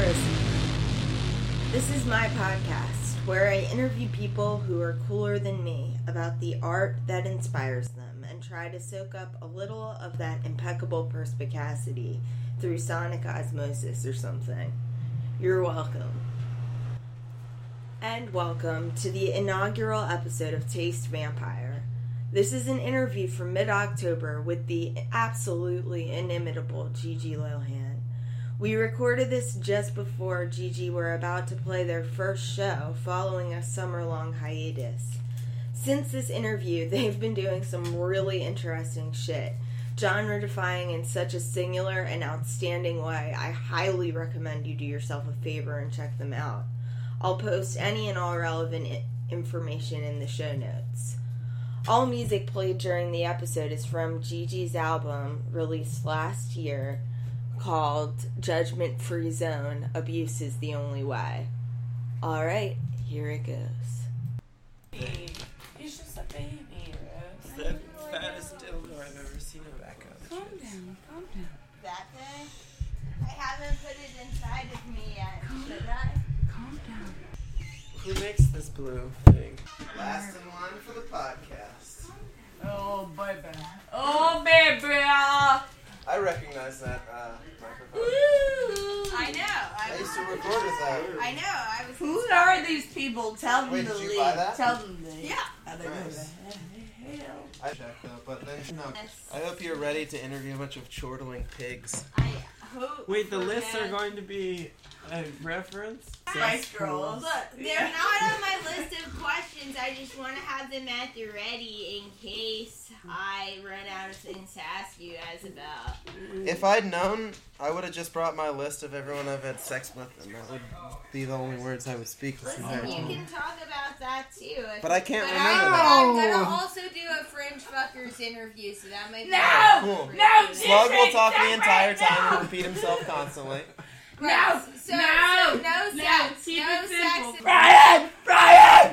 Conspiracy. This is my podcast where I interview people who are cooler than me about the art that inspires them and try to soak up a little of that impeccable perspicacity through sonic osmosis or something. You're welcome. And welcome to the inaugural episode of Taste Vampire. This is an interview from mid-October with the absolutely inimitable Gigi Lohan. We recorded this just before Gigi were about to play their first show following a summer-long hiatus. Since this interview, they've been doing some really interesting shit, genre-defying in such a singular and outstanding way. I highly recommend you do yourself a favor and check them out. I'll post any and all relevant information in the show notes. All music played during the episode is from Gigi's album, released last year, called Judgment Free Zone, Abuse is the Only Way. Alright, here it goes. He's just a baby, Rose. The fattest dildo I've ever seen a back of. Calm down. That thing? I haven't put it inside of me yet, should I? Calm down. Who makes this blue thing? Last in line for the podcast. Oh, baby. I recognize that microphone. I know. I used to record with that. I know. I was. Who are these people? Tell them Wait, to did you leave. buy that? Tell them to leave. Yeah. Nice. I checked though, but then I hope you're ready to interview a bunch of chortling pigs. I hope. Wait, the lists are going to be a reference? Spice Girls. Look, they're not on my list of questions. I just want to have them at the ready in case I run out of things to ask you guys about. If I'd known, I would have just brought my list of everyone I've had sex with, and that would be the only words I would speak this entire Listen, you time. can talk about that too. But I can't But remember I'm that. gonna also do a Fringe Fuckers interview, so that might be Cool. No, Slug will talk the entire time and repeat himself constantly. Right. No, no sex. keep No it simple. sex. Brian!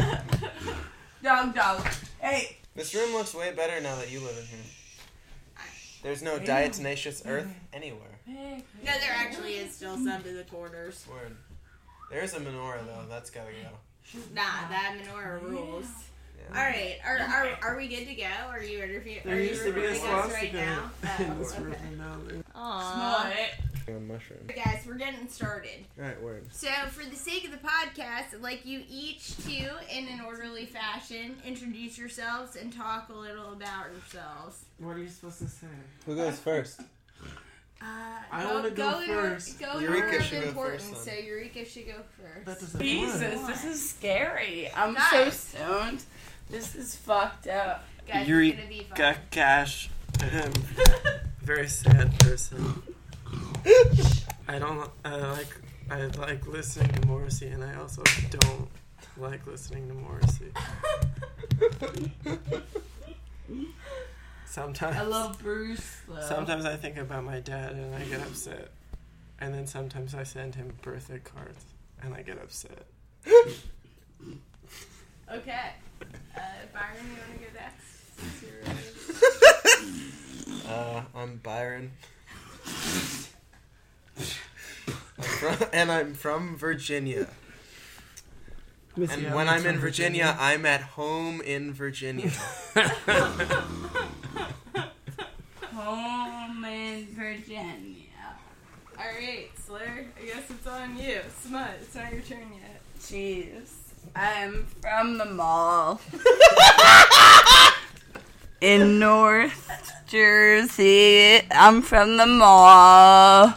Dog. Hey. This room looks way better now that you live in here. There's no diatomaceous earth anywhere. No, there actually is still some to the corners. Word. There's a menorah though. That's gotta go. Nah, that menorah rules. Yeah. All right, are we good to go? Are you interviewing? There used to be a recording us right swastika now? in this room, Okay. and now there- Aww. On mushroom. Guys, we're getting started. Alright, word. So, for the sake of the podcast, I'd like you each to, in an orderly fashion, introduce yourselves and talk a little about yourselves. What are you supposed to say? Who goes first? I wanna go first. Go Eureka order of should go importance, first, so then. Eureka should go first. That doesn't Jesus, work. this is scary. I'm Guys. so stoned. This is fucked up. Guys, it's Eureka gonna be fun. Cash. Very sad person. I like listening to Morrissey, and I also don't like listening to Morrissey. Sometimes I love Bruce, though. Sometimes I think about my dad and I get upset. And then sometimes I send him birthday cards and I get upset. Okay. Byron, you want to go next? I'm Byron. I'm from Virginia. And when I'm in Virginia, I'm at home in Virginia. Home in Virginia. Alright, Slayer, I guess it's on you. Smut, it's not your turn yet. Jeez. I'm from the mall. In North Jersey. I'm from the mall.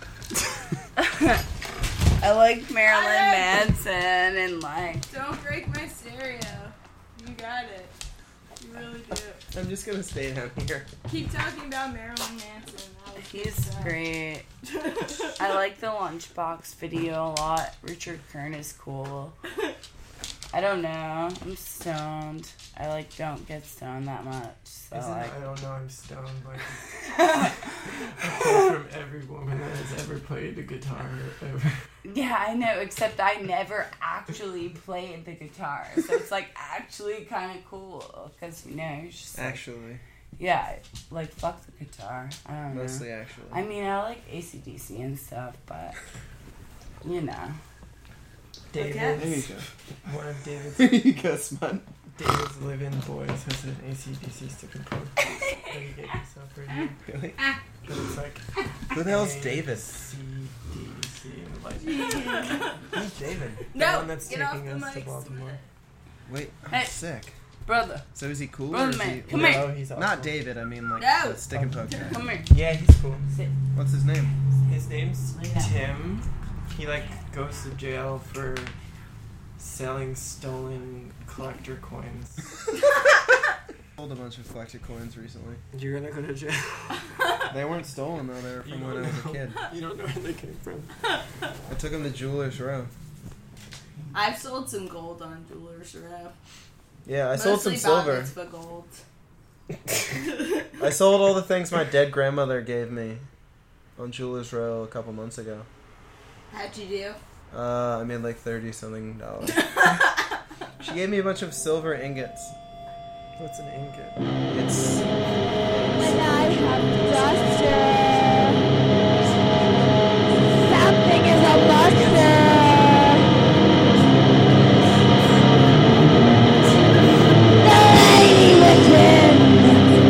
I like Marilyn Manson and like... Don't break my stereo. You got it. You really do. I'm just gonna stay down here. Keep talking about Marilyn Manson. He's great. I like the Lunchbox video a lot. Richard Kern is cool. I don't know. I'm stoned. I don't get stoned that much. So I don't know, I'm stoned like from every woman that has ever played the guitar ever. Yeah, I know, except I never actually played the guitar. So it's actually kind of cool. Because, it's just Actually. yeah, fuck the guitar. I don't know. Mostly actually. I mean, I like AC/DC and stuff, but You know. David. Okay. There you go. One of David's There you go, Smut. David's live-in boys has an AC/DC sticker code that he gave himself right here. Really? But it's like Who the hell's David? CDC and like Who's David? the No, one that's get off taking the us to mic. Baltimore. Wait, I'm Hey. sick. Brother, So is he cool Brother or is man, he... come No, here. he's awesome. Not David, I mean like No. the stick and poke guy. come here. Yeah, he's cool. Sit. What's his name? His name's Lay down. Tim. He like goes to jail for selling stolen collector coins. Sold a bunch of collected coins recently. You're gonna go to jail. They weren't stolen though, they were from when I was a kid. You don't know where they came from. I took him to Jewelers Row. I've sold some gold on Jewelers Row. Yeah, I sold some Mostly silver. bat mitzvah gold. I sold all the things my dead grandmother gave me on Jewelers Row a couple months ago. How'd you do? I made like $30-something. She gave me a bunch of silver ingots. What's an ingot? It's And I have duster. Something is a monster. The lady within.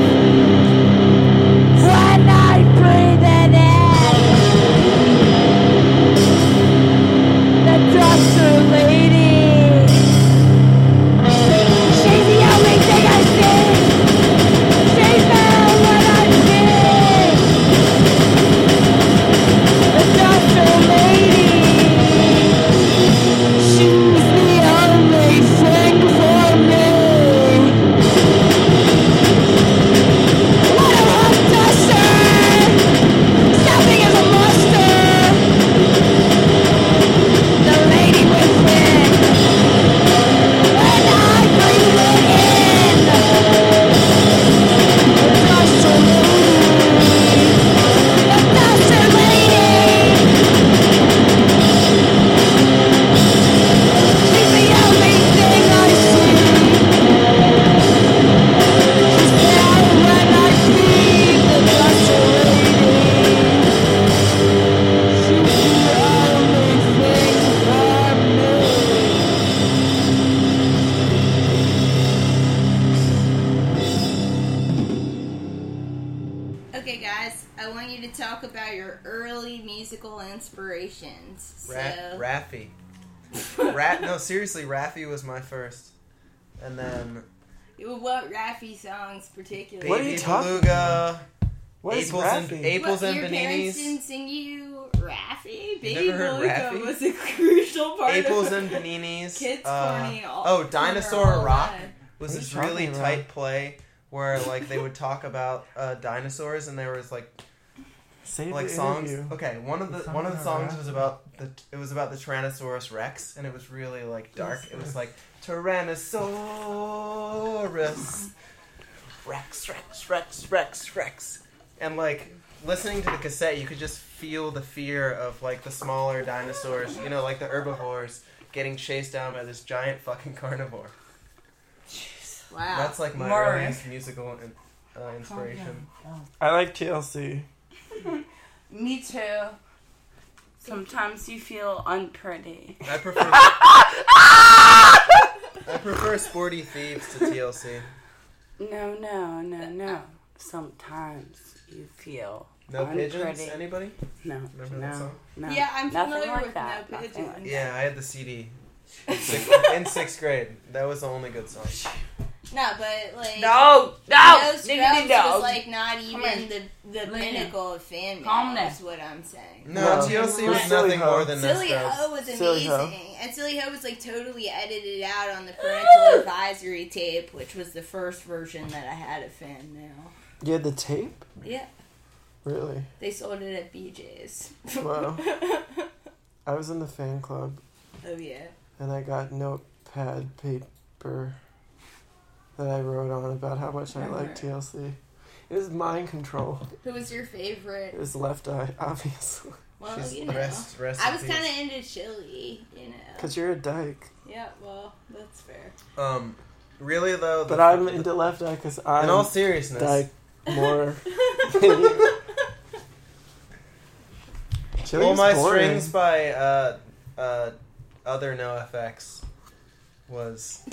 When I breathe it in. The duster lady. She's the only thing I see. She found what I did. The duster lady. She's the only thing for me. What a hot duster. Something is a monster. The lady within. When I breathe it in, the duster lady, the duster lady, she's the only thing I see. She's there when I breathe, the duster lady, she's the only thing for me. Okay, guys, I want you to talk about your early musical inspirations. So, Raffi. No, seriously, Raffi was my first. And then what Raffi songs particularly? What are you Baby talking Beluga, What is Aples and Raffi? Aples and Your parents Baninis. didn't sing you Raffi? Baby never heard Beluga Raffi? was a crucial part Apples of and Baninis. Kids Corny. Oh, Dinosaur Rock was What are this you really talking about? tight play where like they would talk about dinosaurs and there was like Save like the songs. interview. Okay, one of the songs was about the Tyrannosaurus Rex and it was really like dark. It was like Tyrannosaurus Rex. And like listening to the cassette, you could just feel the fear of like the smaller dinosaurs, you know, like the herbivores getting chased down by this giant fucking carnivore. Wow. That's like my Murray. earliest musical inspiration. I like TLC. Me too. Sometimes you feel unpretty. I prefer Sporty Thieves to TLC. No. Sometimes you feel No Pigeons? unpretty. Anybody? No, Remember that song? no. Yeah, I'm Nothing familiar like with that. No Nothing Pigeons. like Yeah, I had the CD. In sixth grade. That was the only good song. No, but like No, Scrubs no. was like not Come even here. the pinnacle of fan Calm mail. down. Is what I'm saying. No, No. TLC was Silly nothing Ho. more than Silly Scrubs. Ho was Silly Ho. amazing, and Silly Ho was like totally edited out on the parental advisory tape, which was the first version that I had of fan mail. You had the tape? Yeah, Really? they sold it at BJ's. Wow. I was in the fan club Oh yeah. and I got notepad paper that I wrote on about how much I liked TLC. It was mind control. Who was your favorite? It was Left Eye, obviously. Well, She's you know, rest I in was peace. kind of into Chili, you know. Because you're a dyke. Yeah, well, that's fair. Really though. But I'm into Left Eye because I'm in all seriousness, dyke more than you. "Pull Chili's My boring. Strings" by Other NoFX was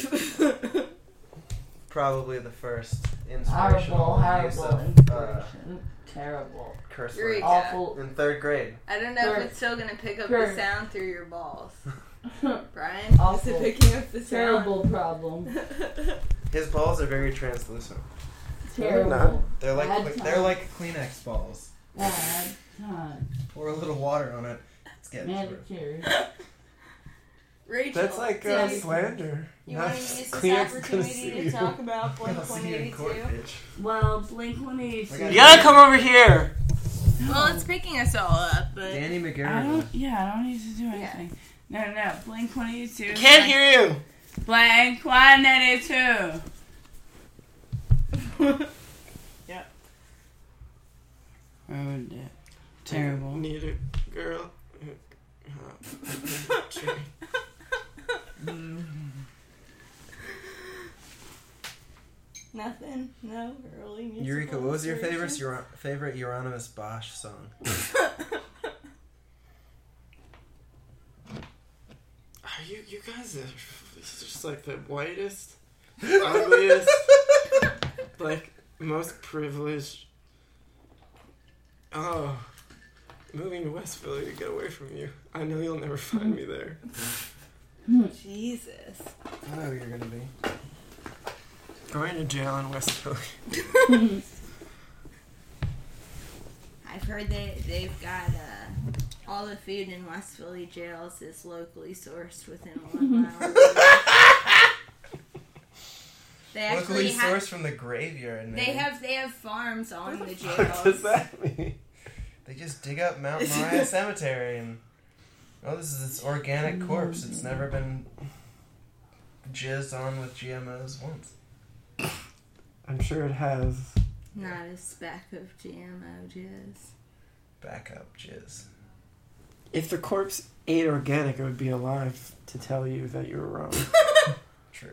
probably the first inspirational use of inspiration. Terrible. curse Eureka. words Awful. in 3rd grade. I don't know if it's still gonna pick up the Sure. sound through your balls. Brian, is Awful. it picking up the sound? Terrible problem. His balls are very translucent. Terrible. They're like Bad time. they're like Kleenex balls. Bad time. Pour a little water on it. It's getting through. Manicure. Rachel, That's like you slander. want Not to use this Kleenex gonna opportunity sue to you. talk about I'll see you in court, Blink-182? bitch. Well, Blink-182. You You gotta come over here. Well, it's picking us all up, but Danny I McGarry. don't need to do anything. No, Blink-182. Can't hear you. Blink-182. Yep. Ruined it. Terrible. Need a girl. nothing. No early musical Eureka, what was your inspiration? favorite Euronymous Bosch song? Are you guys are just like the whitest, ugliest, like most privileged. Oh, moving to West Philly to get away from you. I know you'll never find me there. Jesus. I know who you're gonna be. Going to jail in West Philly. I've heard they've got all the food in West Philly jails is locally sourced within 1 mile. They actually Locally have, sourced from the graveyard. they man. have farms on the What jails. does that mean? They just dig up Mount Moriah Cemetery and this is its organic corpse. It's never been jizzed on with GMOs once. I'm sure it has. Not a speck of GMO jizz. Backup jizz. If the corpse ate organic, it would be alive to tell you that you were wrong. True.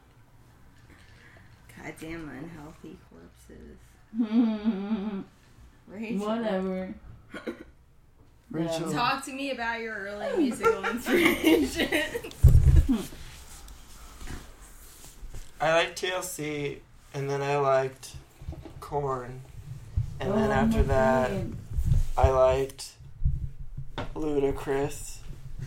Goddamn unhealthy corpses. Rachel. Whatever. Rachel. Talk to me about your early musical inspirations. I liked TLC, and then I liked Korn, and then Oh, after my that, God. I liked Ludacris,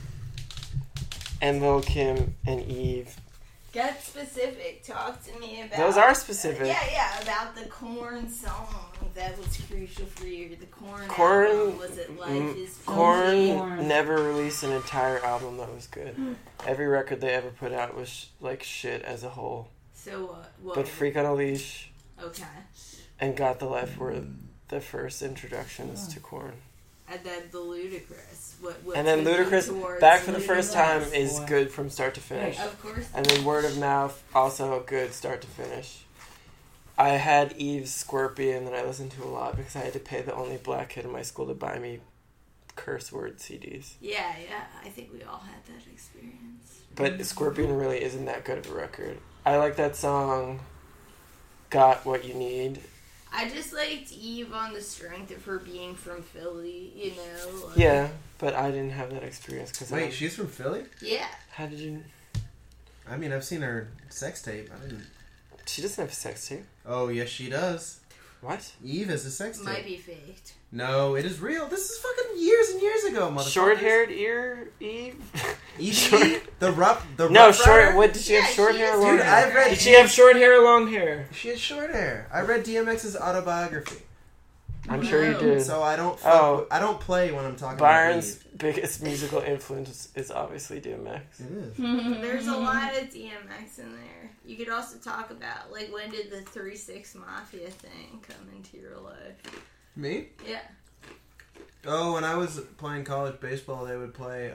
and Lil' Kim, and Eve. Get specific. Talk to me about... Those are specific. Yeah, about the Korn song that was crucial for you. The Korn Korn- album, was it Life is Korn Korn. never released an entire album that was good. Every record they ever put out was like shit as a whole. So what? But Freak on a Leash Okay. and Got the Life were the first introductions to Korn. And then the Ludacris. What And then took you Ludacris, towards Back for the First Time, Ludacris? is good from start to finish. Of course. And then Word of Mouth, also good start to finish. I had Eve's Scorpion, and then I listened to a lot because I had to pay the only black kid in my school to buy me curse word CDs. Yeah. I think we all had that experience. But Scorpion really isn't that good of a record. I like that song, Got What You Need. I just liked Eve on the strength of her being from Philly, you know? Like, Yeah, but I didn't have that experience because Wait, she's from Philly? Yeah. How did you? I mean, I've seen her sex tape. I didn't. She doesn't have a sex tape. Oh, yes, she does. What? Eve is a sex tape. Might be faked. No, it is real. This is fucking years and years ago, motherfucker. Short-haired ear Eve? Eve? Short- The Rough No, Rider? short. What did she have? Yeah, Short she hair, or is long Dude, hair? I've read. Did she have short hair or long hair? She had short hair. I read DMX's autobiography, I'm sure you No. did. so I don't. Oh. I don't play when I'm talking Byron's about biggest musical influence is obviously DMX. Eve. It is. There's a lot of DMX in there. You could also talk about, like, when did the 3-6 Mafia thing come into your life? Me? Yeah. Oh, when I was playing college baseball, they would play.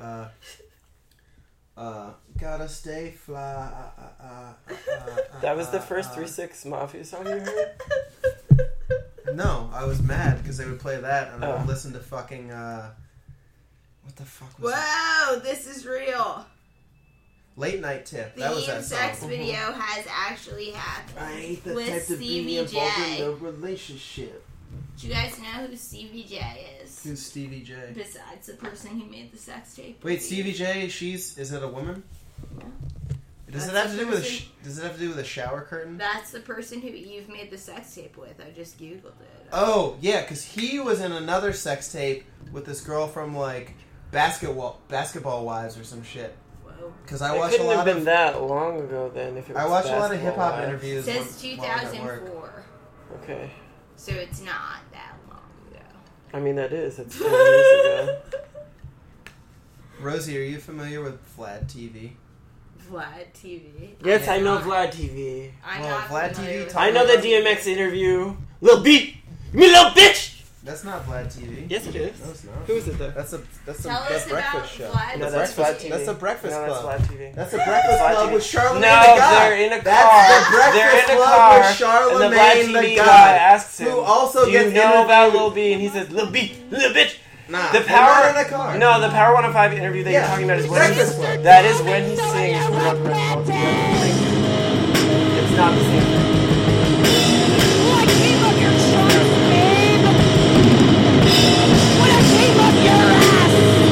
Gotta stay fly. That was the first 3-6 Mafia song you heard? No, I was mad because they would play that, and I Oh. would listen to fucking. What the fuck was it? Whoa, this is real. Late Night Tip. The That was Eve that sex song. video has actually happened. I hate the With type to be Stevie involved J. in a relationship. Do you guys know who Stevie J is? Who's Stevie J? Besides the person who made the sex tape. Wait, Stevie J. Is it a woman? Yeah. Does it That's have to the do with person- Does it have to do with a shower curtain? That's the person who Eve made the sex tape with. I just googled it. Oh yeah, because he was in another sex tape with this girl from like Basketball Wives or some shit. Whoa. Because I It watched a couldn't have lot been of that long ago then. If it was I watched a lot of hip Basketball hop Wives. interviews. It says while I was at work. 2004. Okay. So it's not that long ago. I mean, that is. It's 10 years ago. Rosie, are you familiar with Vlad TV? Vlad TV. Yes, I'm I know not- Vlad TV. I'm Well, not Vlad familiar TV with talk I know the about- DMX interview. Lil B! You mean Lil Bitch! That's not Vlad TV. Yes, it is. No, it's not. Who is it though? That's a Tell us breakfast about show. Vlad No, The that's TV. Vlad TV. That's a Breakfast no, Club. that's Vlad TV. That's a Breakfast Vlad Club TV. with Charlamagne No, the guy. they're in a car. That's the Breakfast They're in a Club car, with and the Vlad Charlamagne TV the guy guy. asks him, who also "Do you gets know about interviewed- Lil B?" And he says, "Lil B, Lil Bitch." Nah, The they're Power not in a car. No, the Power 105 interview that Yeah, you're talking about is when he, Breakfast Club. that is when he sings Rock the Rest of the World. It's not the same thing. Will I clean up your trunks, babe? Will I clean up your ass?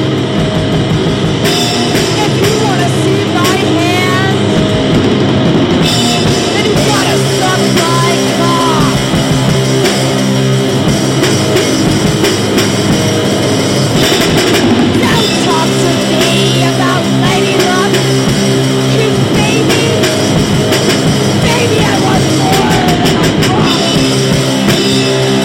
If you wanna see my hand, then you gotta suck my cock. Don't talk to me about lighting up, 'cause baby, I want more than a cock.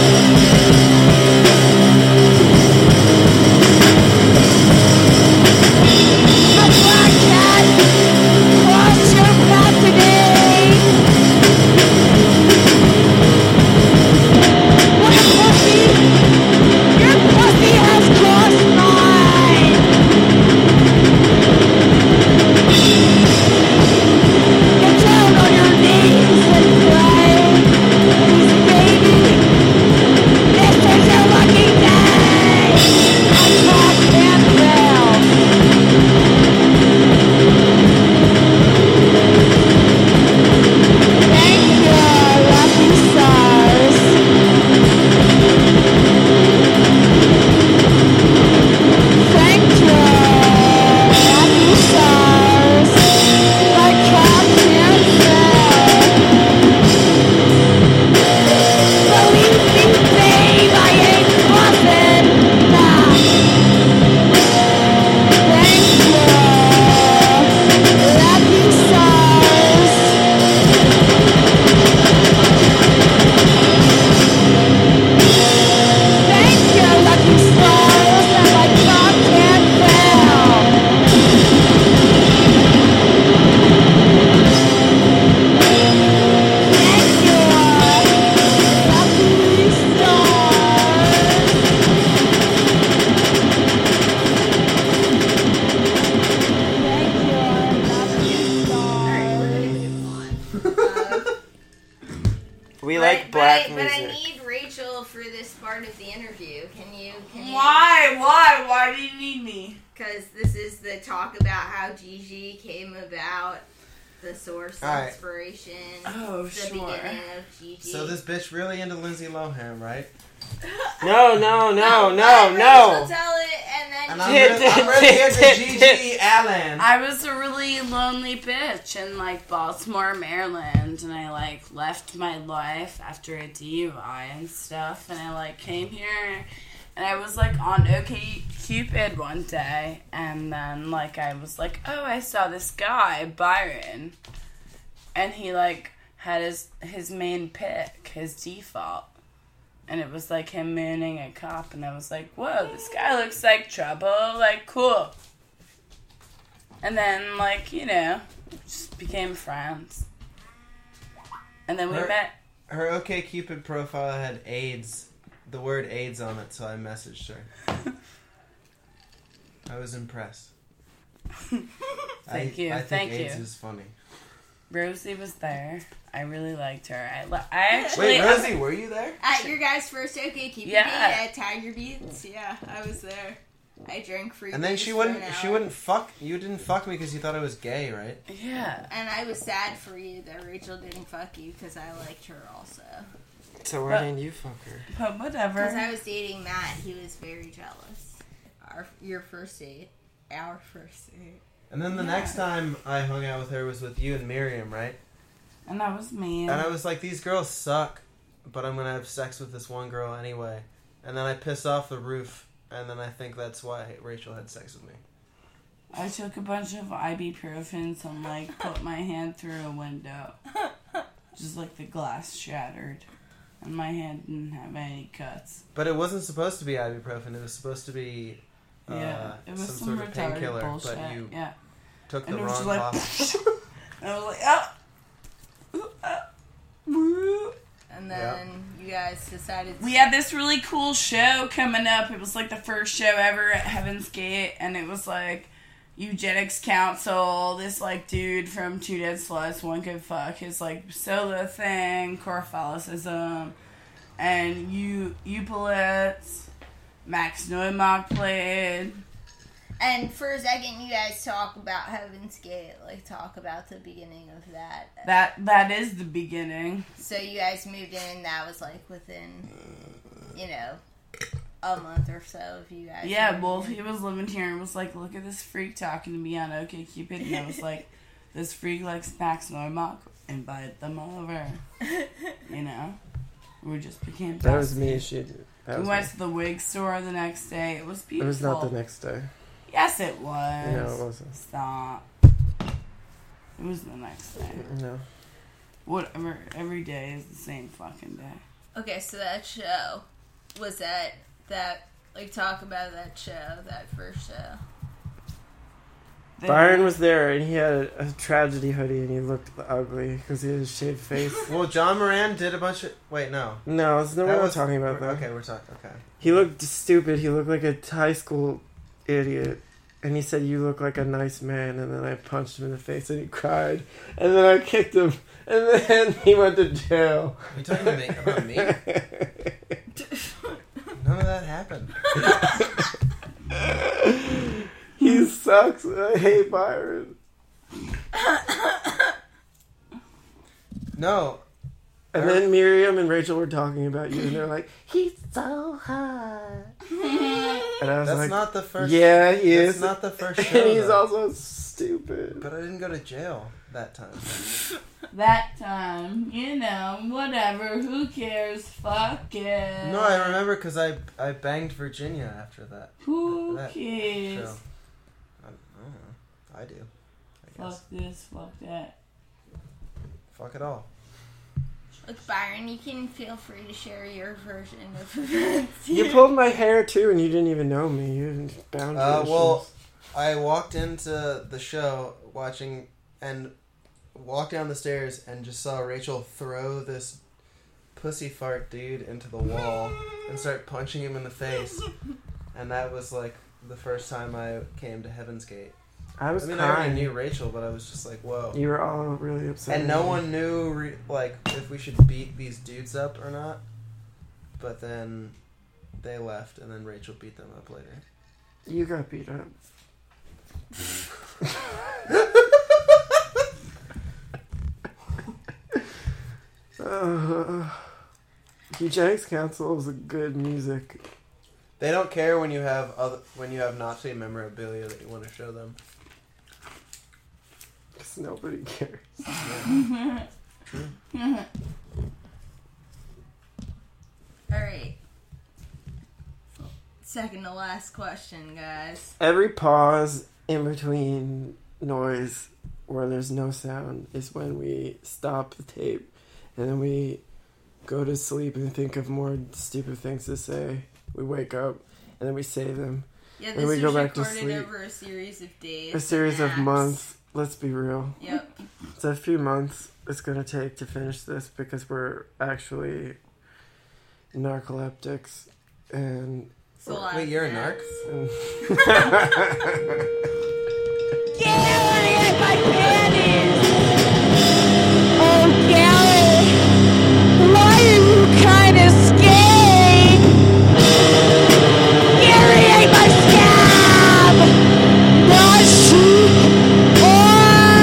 A black cat crossed your path today. What a pussy! Your pussy has crossed mine. Get down on your knees and pray. 'Cause baby, this is your lucky day. A cock can't fail. Thank you, lucky stars. Thank you, lucky stars. My cock can't fail. Believe me, babe, I ain't bluffing. Nah. Thank you, lucky stars. Thank you, lucky stars, that my cock can't fail. Thank you, lucky stars. Thank you, lucky Alright, we're stars. gonna move on. We like black but music. I need Rachel for this part of the interview. Can you? Why do you need me? Because this is the talk about how Gigi came about, the source, All right. inspiration, Oh, the sure. beginning of Gigi. So this bitch really into Lindsay Lohan, right? No. Let Rachel tell it, and then And you- I'm really into Gigi Allen. I was a really lonely bitch in like Baltimore, Maryland, and I like left my life after a DUI and stuff, and I like came here, and I was like on OkCupid one day, and then like I was like, oh, I saw this guy Byron, and he like had his main pick, his default. And it was like him mooning a cop, and I was like, whoa, this guy looks like trouble, like, cool. And then, like, you know, just became friends. And then we Her- met. Her OkCupid profile had AIDS, the word AIDS on it, so I messaged her. I was impressed. Thank you, I think thank AIDS you. is funny. Rosie was there. I really liked her. I actually. Wait, Rosie, were you there? At your guys' first OkCupid Yeah. date at Tiger Beats, yeah, I was there. I drank free. And then booze she for wouldn't. an She hour. wouldn't fuck. You didn't fuck me because you thought I was gay, right? Yeah. And I was sad for you that Rachel didn't fuck you because I liked her also. So why didn't you fuck her? But whatever. Because I was dating Matt, he was very jealous. Your first date. Our first date. And then the next time I hung out with her was with you and Miriam, right? And that was me. And I was like, these girls suck, but I'm gonna have sex with this one girl anyway. And then I pissed off the roof, and then I think that's why Rachel had sex with me. I took a bunch of ibuprofen and like put my hand through a window. Just like the glass shattered. And my hand didn't have any cuts. But it wasn't supposed to be ibuprofen. It was supposed to be It was some some sort of retarded painkiller, bullshit. but you Yeah. took the And it was wrong just like, bottle. and I was like, woo. And then you guys decided to... We had this really cool show coming up. It was like the first show ever at Heaven's Gate, and it was like Eugenics Council, this like dude from Two Dead Sluts, One Good Fuck, his like solo thing, core Catholicism, and Eupolitz, Max Neumark played. And for a second, you guys talk about Heaven's Gate, like talk about the beginning of that. That is the beginning. So you guys moved in, that was like within, a month or so of you guys. Yeah, moving well, in. he was living here and was like, look at this freak talking to me on OkCupid, and I was like, this freak likes Max Neumark, invite them over. We just became That was me. besties. We went to the wig store the next day. It was It beautiful. was not the next day. Yes, it was. No, it wasn't. Stop. It was the next day. No. Whatever. Every day is the same fucking day. Okay, so that show, was that talk about that show, that first show. Byron was there, and he had a tragedy hoodie, and he looked ugly because he had a shaved face. Well, John Moran did a bunch of... Wait, no. No, it's not what we're talking about, though. Okay, we're talking... Okay. He looked stupid. He looked like a high school idiot. And he said, you look like a nice man. And then I punched him in the face, and he cried. And then I kicked him. And then he went to jail. Are you talking about me? None of that happened. He sucks. I hate Byron. No. And then Miriam and Rachel were talking about you, and they're like, he's so hot. And I was That's like, not the first... yeah, he That's is. not the first show, And he's though. also stupid. But I didn't go to jail that time. That time, whatever. Who cares? Fuck it. No, I remember because I banged Virginia after that. Who that cares? show. I don't know. I do. I guess. Fuck this, fuck that. Fuck it all. Look, Byron, you can feel free to share your version of events. You pulled my hair, too, and you didn't even know me. You didn't bound Well, I walked into the show and walked down the stairs and just saw Rachel throw this pussy fart dude into the wall and start punching him in the face. And that was like the first time I came to Heaven's Gate. I was I crying. already knew Rachel, but I was just like, whoa. You were all really upset. And no one knew if we should beat these dudes up or not. But then they left, and then Rachel beat them up later. You got beat up. Eugenics Council is a good music. They don't care when you have Nazi memorabilia that you want to show them. Because nobody cares. Alright. Second to last question, guys. Every pause in between noise where there's no sound is when we stop the tape and then we go to sleep and think of more stupid things to say. We wake up and then we say them. Yeah, And this we was go back to recorded sleep. over a series of days. A series of naps. months. Let's be real. Yep. It's a few months it's going to take to finish this because we're actually narcoleptics and... It's a lot Wait, of you're a naps. narc? Gary, my panties! Oh, Gary, why are you kinda scared? Gary ate my scab! Not chic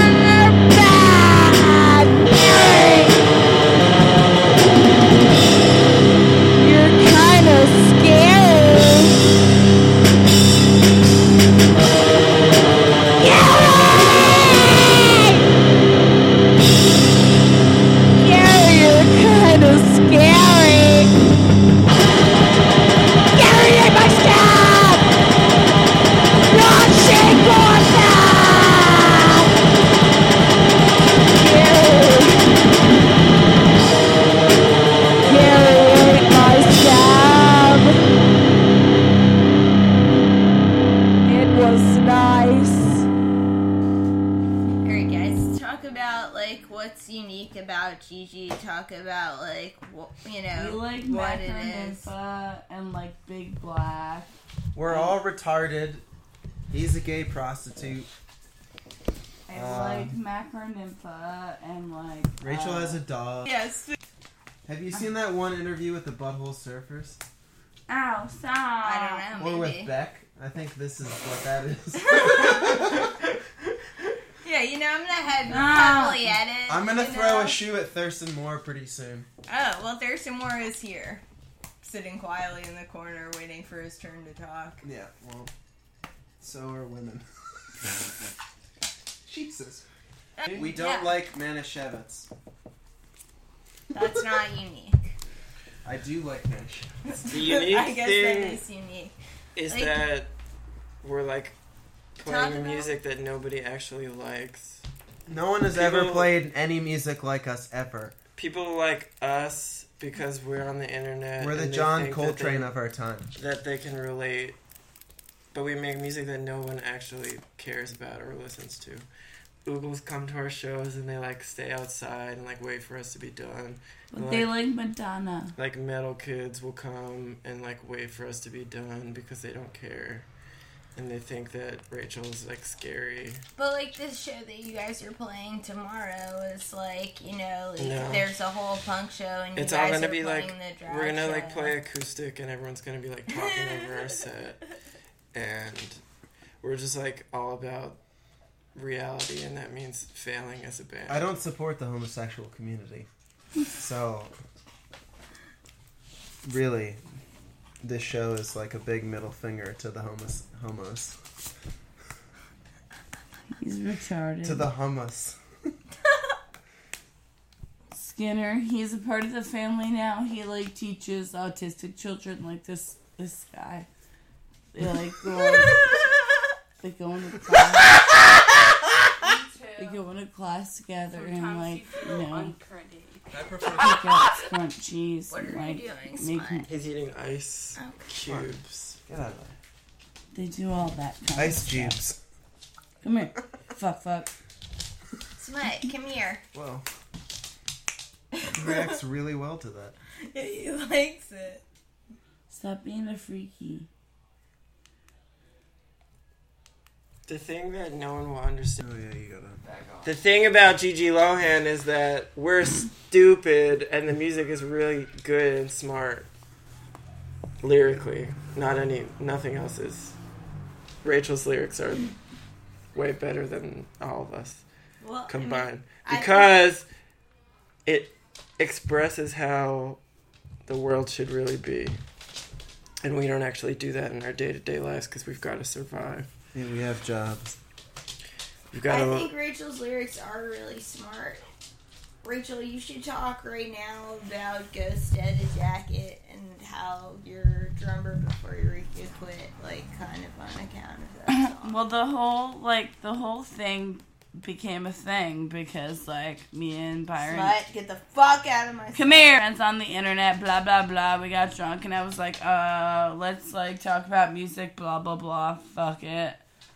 or bad! Gary! about, like, what's unique about Gigi. Talk about, like, you know, We like what it Macron is. Nympha and like Big Black. We're all retarded. He's a gay prostitute. I like Macron Nympha and like Rachel has a dog. Yes. Have you seen that one interview with the Butthole Surfers? Ow, stop. I don't know, Or maybe. with Beck? I think this is what that is. Yeah, you know, I'm gonna heavily edit. I'm gonna you throw know? a shoe at Thurston Moore pretty soon. Oh, well, Thurston Moore is here. Sitting quietly in the corner, waiting for his turn to talk. Yeah, well, so are women. Jesus. We don't Yeah. like Manischewitz. That's not unique. I do like Manischewitz. The unique I guess thing that is unique. is Like- that we're like Talk playing about- music that nobody actually likes. No one has People- ever played any music like us ever. People like us because we're on the internet. We're the and they John think Coltrane that of our time. that they can relate. But we make music that no one actually cares about or listens to. Oogles come to our shows and they like stay outside and like wait for us to be done. But they like Madonna. Like metal kids will come and like wait for us to be done because they don't care. And they think that Rachel's like scary. But, like, this show that you guys are playing tomorrow is, like, you know, like, No. there's a whole punk show and It's you all guys gonna are be playing like the drag we're gonna like show. play acoustic and everyone's gonna be like talking over our set. And we're just like all about reality, and that means failing as a band. I don't support the homosexual community. So, really, this show is like a big middle finger to the homos. He's retarded. To the hummus. Skinner, he's a part of the family now. He like teaches autistic children like this guy. They like they go into class. They go into class together and like I prefer. pick up scrunchies What and are like you doing, make Smut? He's eating ice Okay. cubes. Get out of there. they do all that kind Ice of stuff. cubes. Come here. fuck. Smut, come here. Whoa. He reacts really well to that. Yeah, he likes it. Stop being a freaky. The thing that no one will understand. Oh yeah, you gotta. The thing about Gigi Lohan is that we're stupid and the music is really good and smart. Lyrically. Nothing else is. Rachel's lyrics are way better than all of us Well, combined. I- Because it expresses how the world should really be. And we don't actually do that in our day-to-day lives because we've got to survive. Yeah, we have jobs. We've got I to... think Rachel's lyrics are really smart. Rachel, you should talk right now about Ghost at a Jacket and how your drummer before you quit, like, kind of on account of that song. Well, the whole thing became a thing because like me and Byron. Smut, get the fuck out of my Come here. Friends on the internet, blah blah blah. We got drunk and I was like, let's like talk about music, blah blah blah. Fuck it.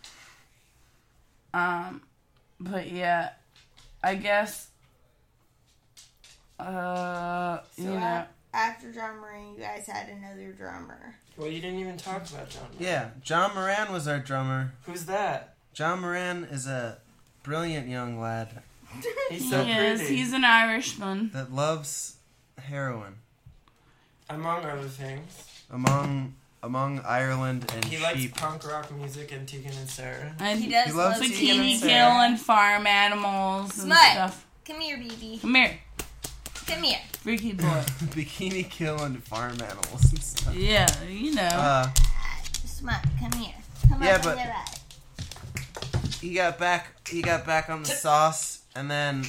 But yeah, I guess. You know. After drumming, you guys had another drummer. Well, you didn't even talk about John. Yeah, John Moran was our drummer. Who's that? John Moran is a brilliant young lad He's He so is. pretty. He's an Irishman. that loves heroin. Among other things. Among Ireland and He sheep. likes punk rock music and Tegan and Sarah. And He does He loves love Tegan bikini and killing farm animals and Smut. stuff. Come here, BB. Come here, Come here. freaky boy. Bikini killing farm animals and stuff. Yeah, you know. Smut, come here. Come Yeah, up but- in the ride. He got back on the sauce, and then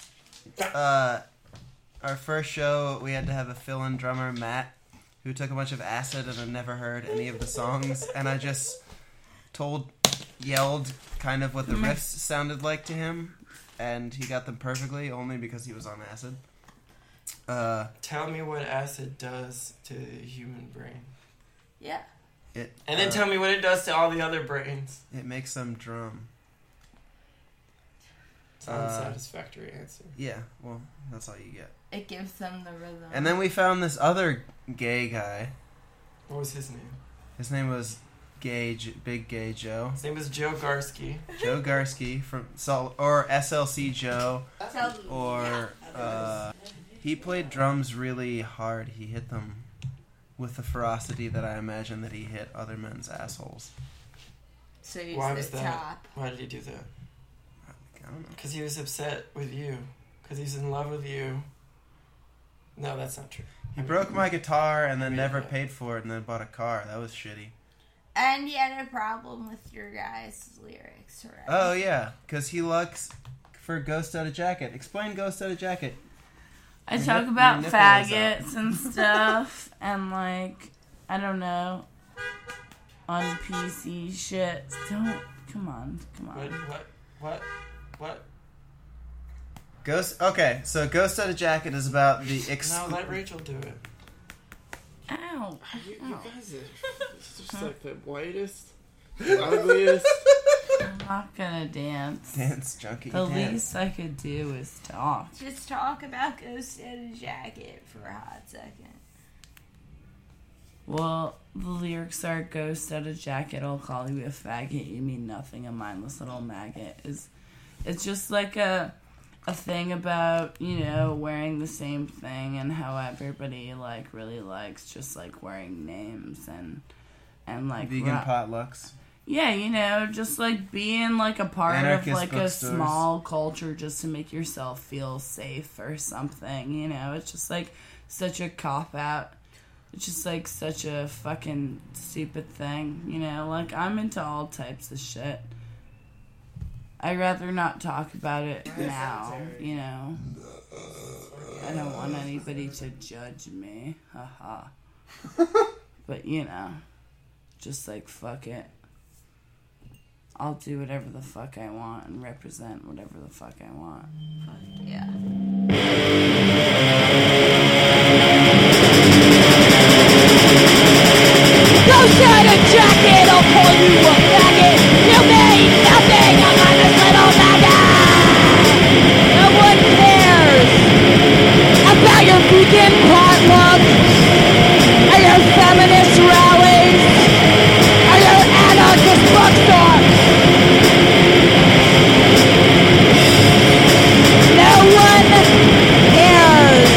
our first show we had to have a fill-in drummer, Matt, who took a bunch of acid and had never heard any of the songs, and I just yelled kind of what the riffs sounded like to him, and he got them perfectly only because he was on acid. Tell me what acid does to the human brain. Yeah. And And then tell me what it does to all the other brains. it makes them drum. Unsatisfactory answer. Yeah, well, that's all you get. It gives them the rhythm. And then we found this other gay guy. What was his name? His name was Big Gay Joe. His name was Joe Garsky. Joe Garsky from or SLC Joe, or he played drums really hard. He hit them with the ferocity that I imagine that he hit other men's assholes. So he's Why the was that? top. Why did he do that? I don't know. Because he was upset with you. Because he's in love with you. No, that's not true. He broke my guitar and then I mean, never yeah. paid for it and then bought a car. That was shitty. And he had a problem with your guys' lyrics, right? Oh yeah, because he looks for Ghost Out of Jacket. Explain Ghost Out of Jacket. I Your talk nip- about your nipple is faggots and stuff, and like, I don't know, on PC shit. Don't, come on. What? Ghost. Okay, so Ghost Out of Jacket is about the No, let Rachel do it. Ow. You Ow. guys are just like the whitest, the ugliest. I'm not gonna dance. Dance junkie. The dance. least I could do is talk. Just talk about Ghost in a Jacket for a hot second. Well, the lyrics are "Ghost out of jacket, I'll call you a faggot. You mean nothing, a mindless little maggot." It's just like a thing about, you know, wearing the same thing and how everybody like really likes just like wearing names and like Vegan potlucks. yeah, you know, just like being like a part Anarchist of like a bookstores. small culture just to make yourself feel safe or something, you know. It's just like such a cop out. It's just like such a fucking stupid thing, you know. Like, I'm into all types of shit. I'd rather not talk about it now, you know. I don't want anybody to judge me. Haha. But, you know, just like, fuck it. I'll do whatever the fuck I want and represent whatever the fuck I want. Yeah. Ghost out of jacket, I'll call you a faggot. You mean nothing, a mindless little maggot. No one cares about your vegan potluck, or your feminist rallies, or your anarchist bookstore. No one cares.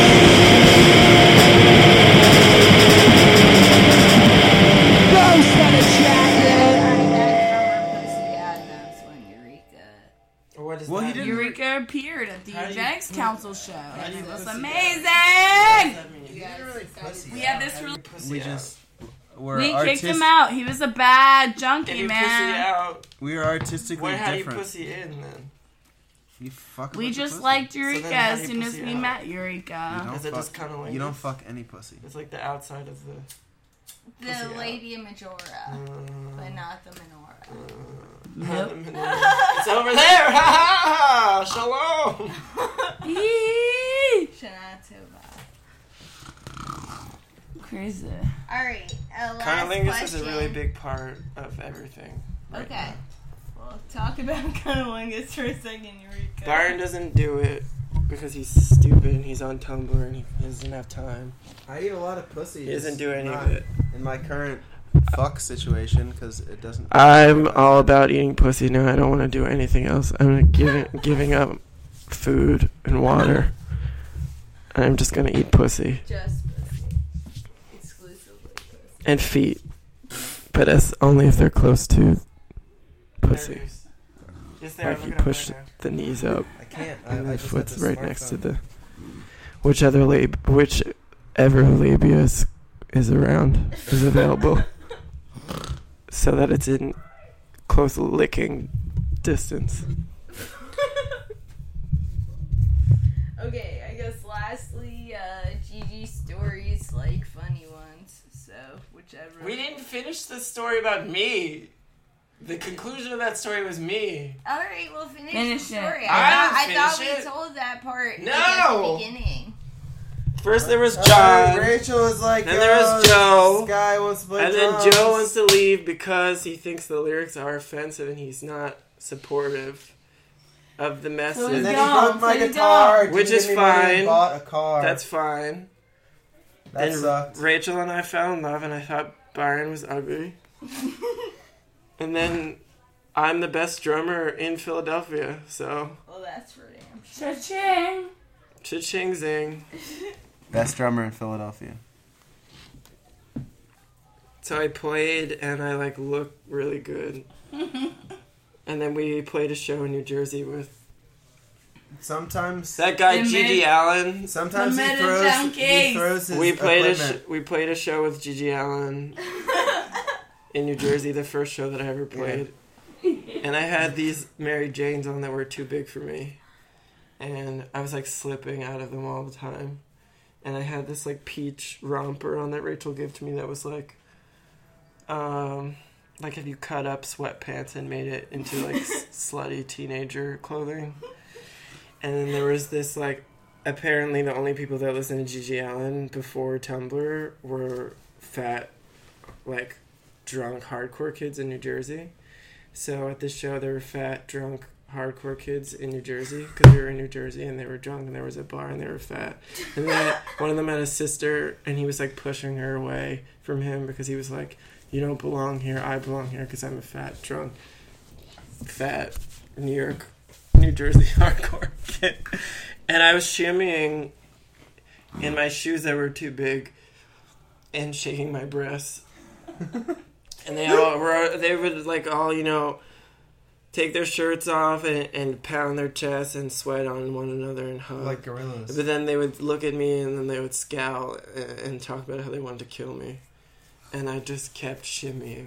Ghost in a jacket. Yeah, that's when Eureka. Or what is Well, that? he didn't- Eureka appeared at the How do you- Eugenics Council show. do And you it was pussy amazing! What does that mean? We had this How do you really... pussy We out? just were We kicked him artistic. out. He was a bad If junkie, you pussy man. out, We were artistically how do you different. pussy in then? You fuck We with the just pussy. liked So Eureka then how do as you soon as pussy we out? met You Eureka. don't Is it fuck- just kinda like You don't this? fuck any pussy. It's like the outside of the. The Pussy out. Lady Majora, but not the Menorah. Nope. It's over there! Ha ha! Shalom! Eee! Shanatuba. Crazy. Alright, last Cunnilingus question. is a really big part of everything. right Okay. now. Well, talk about Cunnilingus for a second, Eureka. Byron doesn't do it because he's stupid and he's on Tumblr and he doesn't have time. I eat a lot of pussy. He doesn't do any Not of it. in my current fuck situation because it doesn't. I'm all about eating pussy now. I don't want to do anything else. I'm giving up food and water. I'm just gonna eat pussy Just pussy. Exclusively pussy. and feet, but that's only if they're close to pussy. Like you push the knees up I can't. and I the just foot's have the right next to smartphone. the whichever labia is around is available, so that it's in close licking distance. Okay, I guess lastly, Gigi stories, like funny ones. So, whichever. We didn't finish the story about me. The conclusion of that story was me. Alright, we'll finish Finish the it. story. I I thought finish we it. told that part like, No! at the beginning. First there was John, Rachel was like, Then there was Joe. This guy wants to play and then drums. Joe wants to leave because he thinks the lyrics are offensive and he's not supportive of the message. So And then dumb, he broke my so guitar. dumb. didn't Which give is me money, and fine. Bought a car. That's fine. that Then sucked. Rachel and I fell in love, and I thought Byron was ugly. And then I'm the best drummer in Philadelphia, so Well, that's for damn sure. Cha-ching. cha-ching zing. Best drummer in Philadelphia. So I played, and I like looked really good. And then we played a show in New Jersey with Sometimes that guy The Gigi mid- Allen. Sometimes The he Meta throws Junkies. his We equipment. played a show with Gigi Allen in New Jersey, the first show that I ever played. And I had these Mary Janes on that were too big for me. And I was like slipping out of them all the time. And I had this like peach romper on that Rachel gave to me that was like if you cut up sweatpants and made it into like slutty teenager clothing. And then there was this like, apparently the only people that listened to Gigi Allen before Tumblr were fat, like drunk hardcore kids in New Jersey. So at this show there were fat, drunk, hardcore kids in New Jersey because we were in New Jersey and they were drunk and there was a bar and they were fat. And then one of them had a sister and he was like pushing her away from him because he was like, you don't belong here, I belong here because I'm a fat, drunk, fat New Jersey hardcore kid. And I was shimmying in my shoes that were too big and shaking my breasts. And they would like all, take their shirts off and pound their chests and sweat on one another and hug. Like gorillas. But then they would look at me and then they would scowl and talk about how they wanted to kill me. And I just kept shimmying.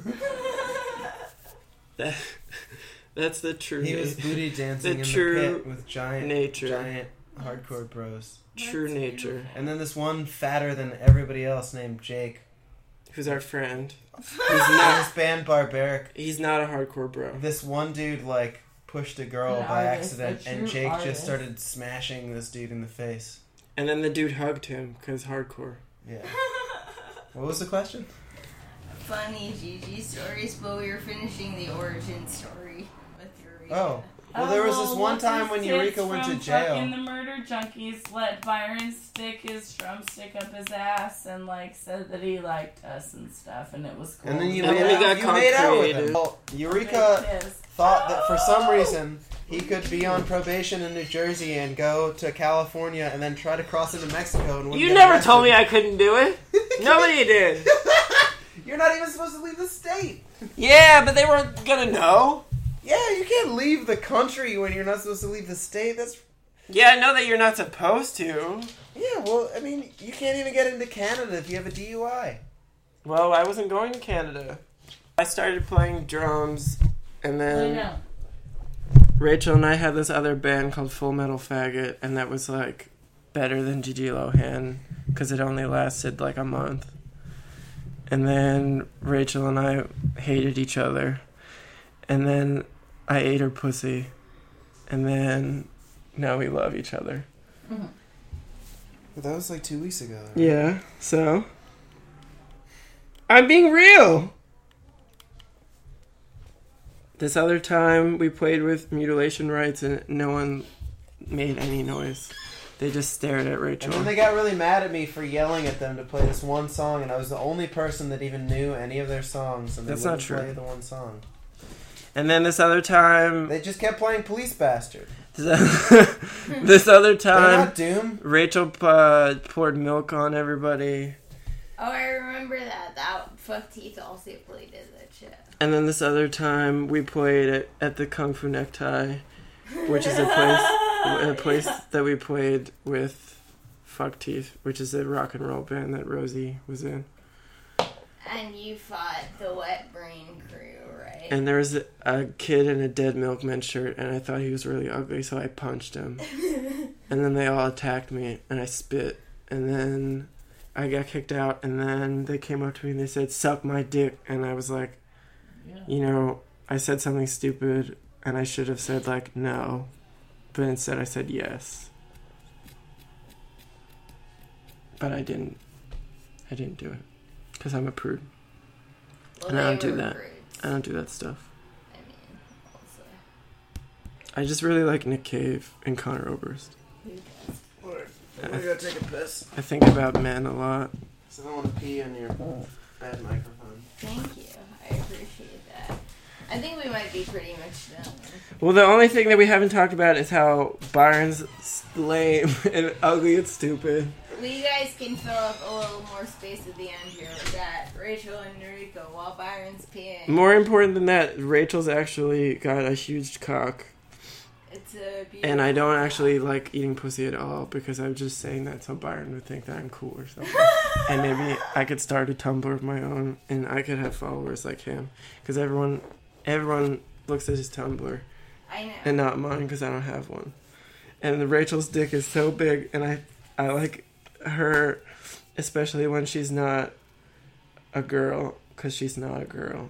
That's the true He was booty dancing in true the pit with giant nature. hardcore bros. True That's nature. And then this one fatter than everybody else named Jake. Who's our friend. He's not his band Barbaric. He's not a hardcore bro. This one dude like pushed a girl An by artist, accident, a and true Jake artist. just started smashing this dude in the face. And then the dude hugged him because hardcore. Yeah. What was the question? Funny Gigi stories, but we were finishing the origin story with Eureka. Oh. Well, there was this one time when Eureka went to jail. And the murder junkies let Byron stick his drumstick up his ass and like said that he liked us and stuff, and it was cool. And then you And made then we out, got you made out with creative. him. Well, They Eureka kissed. thought that for some reason he could be on probation in New Jersey and go to California and then try to cross into Mexico. And wouldn't You get never arrested. told me I couldn't do it. Nobody did. You're not even supposed to leave the state. Yeah, but they weren't gonna know. Yeah, you can't leave the country when you're not supposed to leave the state. That's Yeah, I know that you're not supposed to. yeah. Well, I mean, you can't even get into Canada if you have a DUI. Well, I wasn't going to Canada. I started playing drums, and I then know. Rachel and I had this other band called Full Metal Faggot, and that was like better than Gigi Lohan because it only lasted like a month. And then Rachel and I hated each other, and then I ate her pussy, and then now we love each other. But that was like 2 weeks ago. Right? Yeah, so I'm being real. This other time we played with Mutilation Rights and no one made any noise. They just stared at Rachel. And then they got really mad at me for yelling at them to play this one song, and I was the only person that even knew any of their songs, and they That's not wouldn't true. play the one song. And then this other time, They just kept playing Police Bastard. this other They're time, not Doom. Rachel poured milk on everybody. Oh, I remember that. That Fuck Teeth also played at that shit. And then this other time, we played at the Kung Fu Necktie, which is a place that we played with Fuck Teeth, which is a rock and roll band that Rosie was in. And you fought the Wet Brain crew, right? And there was a kid in a Dead Milkman shirt, and I thought he was really ugly, so I punched him. And then they all attacked me, and I spit. And then I got kicked out, and then they came up to me and they said, "Suck my dick." And I was like, I said something stupid, and I should have said, like, no. But instead I said yes. But I didn't do it. Because I'm a prude. Well, and I they don't do were that. prudes. I don't do that stuff. I mean, also. I just really like Nick Cave and Connor Oberst. I'm gonna go take a piss. I think about men a lot. So I don't want to pee on your bad microphone. Thank you. I appreciate that. I think we might be pretty much done. Well, the only thing that we haven't talked about is how Byron's lame and ugly and stupid. You guys can fill up a little more space at the end here with that. Rachel and Noriko while Byron's peeing. More important than that, Rachel's actually got a huge cock. It's a beautiful And I don't actually like eating pussy at all because I'm just saying that so Byron would think that I'm cool or something. And maybe I could start a Tumblr of my own and I could have followers like him. Because everyone looks at his Tumblr I know. and not mine because I don't have one. And Rachel's dick is so big and I like her, especially when she's not a girl, because she's not a girl.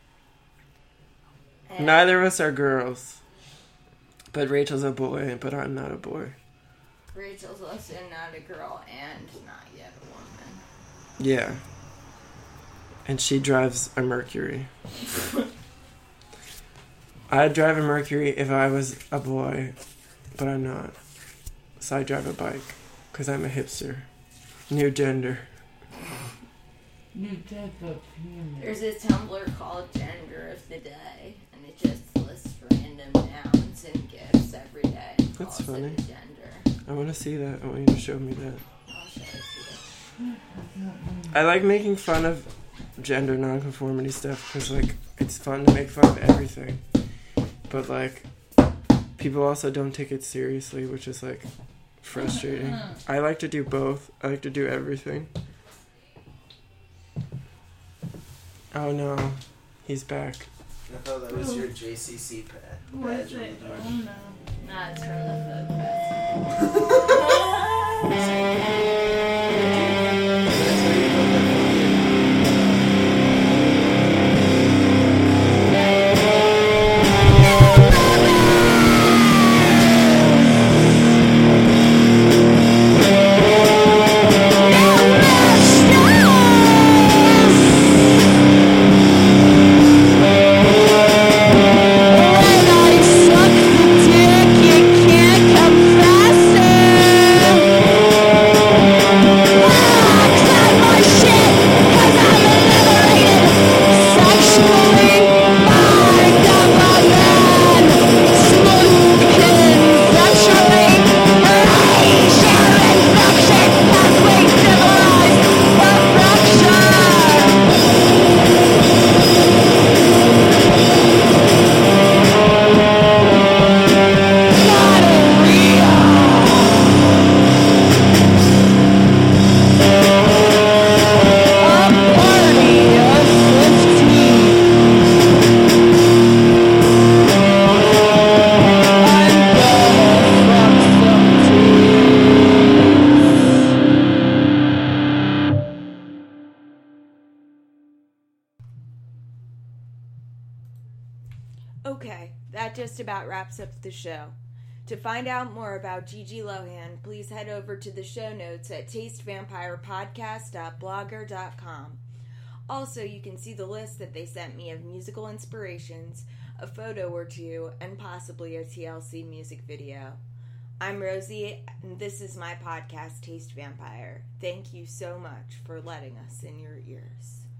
And Neither of us are girls. But Rachel's a boy, but I'm not a boy. Rachel's also not a girl and not yet a woman. Yeah. And she drives a Mercury. I'd drive a Mercury if I was a boy, but I'm not. So I drive a bike, because I'm a hipster. New gender. New type of human. There's a Tumblr called Gender of the Day, and it just lists random nouns and gifts every day. And That's calls funny. It a gender. I want to see that. I want you to show me that. I'll show it to you. I like making fun of gender nonconformity stuff because, like, it's fun to make fun of everything. But, like, people also don't take it seriously, which is, like, frustrating. I like to do both. I like to do everything. Oh no, he's back. I thought that was your JCC badge on the door. Nah, it's from the Folk Fest. Okay, that just about wraps up the show. To find out more about Gigi Lohan, please head over to the show notes at tastevampirepodcast.blogger.com. Also, you can see the list that they sent me of musical inspirations, a photo or two, and possibly a TLC music video. I'm Rosie, and this is my podcast, Taste Vampire. Thank you so much for letting us in your ears.